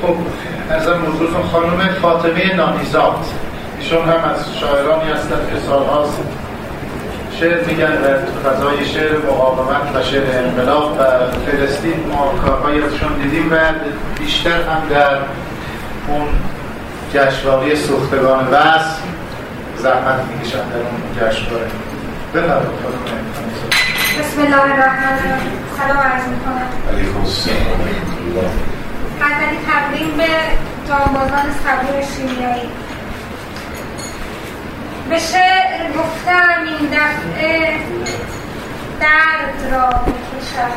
خب از موضوعتون خانم فاطمه نانیزاد، ایشون هم از شاعرانی هستند که سالهاست شعر میگن و تو فضای شعر مقاومت و شعر انقلاب و فلسطین ما کارهایی ازشون دیدیم و بیشتر هم در اون جشنواره سوختگان وصل زحمت میکشن در اون جشنواره. بفرمایید خانم. بسم الله الرحمن الرحیم. سلام عرض میکنم. علیکم السلام و رحمت الله. غزلی تقدیم به جانبازان صبور شیمیایی. به شعر گفتم این دفعه درد را بکشد.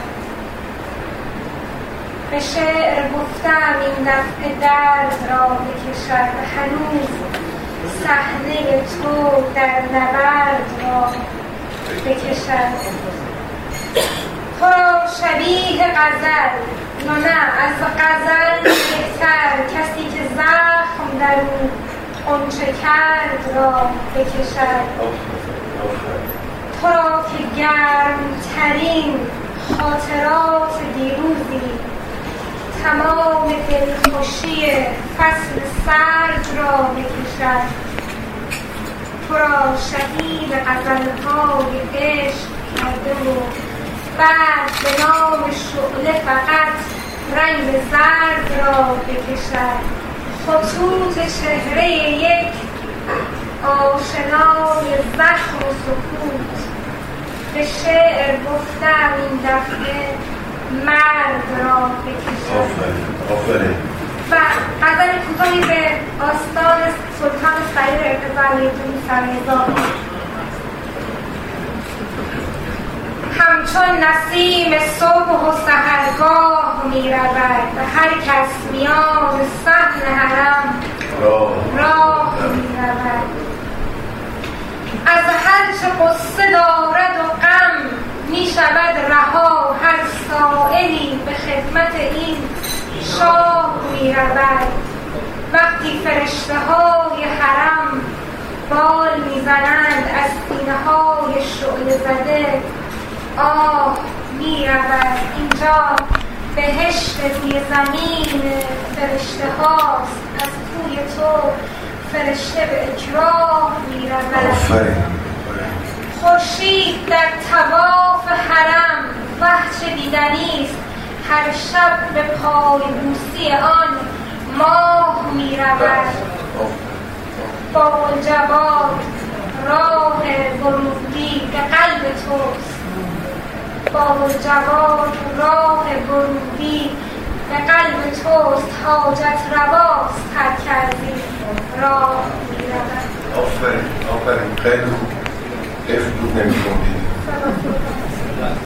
به شعر گفتم این دفعه درد را بکشد. هنوز صحنه تو در نبرد را بکشد. تو را شبیه غزل یا نه از غزل بهتر کسی که زخم در او غنچه کرد را بکشد. تو را که گرمترین خاطرات دیروزی تمام دلخوشی فصل سرد را بکشد. تو را شهید غزل‌های عشق کرده و بعد به نام شعله فقط رنگ زرد را بکشد. خطوط چهره یک آشنای زخم و سکوت. به شعر گفتم این دفعه مرد را بکشد. آفرین. و غزل کوتاهی به آستان سلطان سعید ارتضایی سرهزاد. همچون نسیم صبح و سحرگاه می رود و هر کس میان صحن حرم راه می رود. از هر چه قصه دارد و غم می شود رها هر سائلی به خدمت این شاه می رود. وقتی فرشته های حرم بال می زنند از سینه های شعله زده آه می رود. اینجا بهشت روی زمین فرشته هاست. از توی تو فرشته به اکراه می رود. خورشید در طواف حرم وحش دیدنیست. هر شب به پای بوسی آن ماه می رود. با الجواد راه ورودی به قلب توست. با الجواد راه ورودی به قلب توست. حاجت رواست هر کردی راه می رود. آفرین خیلی خوب. حیف بود نمی خوندید.